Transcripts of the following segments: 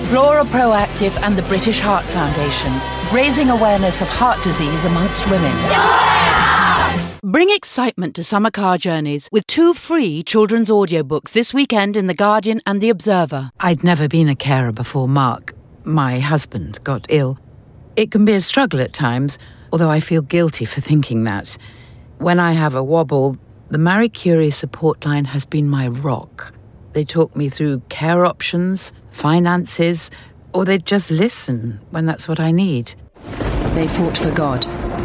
Flora Proactive and the British Heart Foundation, raising awareness of heart disease amongst women. Bring excitement to summer car journeys with 2 free children's audiobooks this weekend in The Guardian and The Observer. I'd never been a carer before Mark, my husband, got ill. It can be a struggle at times, although I feel guilty for thinking that. When I have a wobble, the Marie Curie support line has been my rock. They talk me through care options, finances, or they just listen when that's what I need. They fought for God.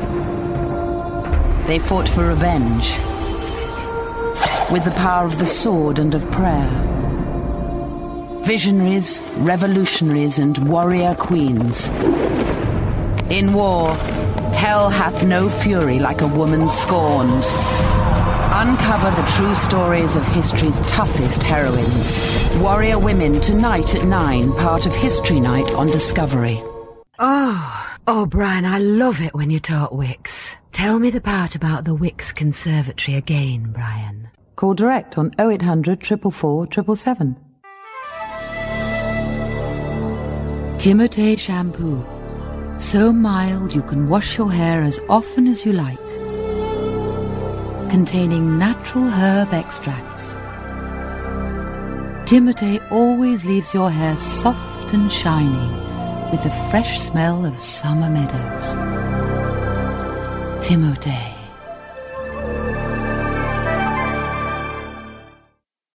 They fought for revenge. With the power of the sword and of prayer. Visionaries, revolutionaries, and warrior queens. In war, hell hath no fury like a woman scorned. Uncover the true stories of history's toughest heroines. Warrior Women tonight at 9, part of History Night on Discovery. Oh, Brian, I love it when you talk Wicks. Tell me the part about the Wicks Conservatory again, Brian. Call direct on 0800 444 777. Timotei shampoo. So mild you can wash your hair as often as you like. Containing natural herb extracts. Timotei always leaves your hair soft and shiny with the fresh smell of summer meadows. Timotei.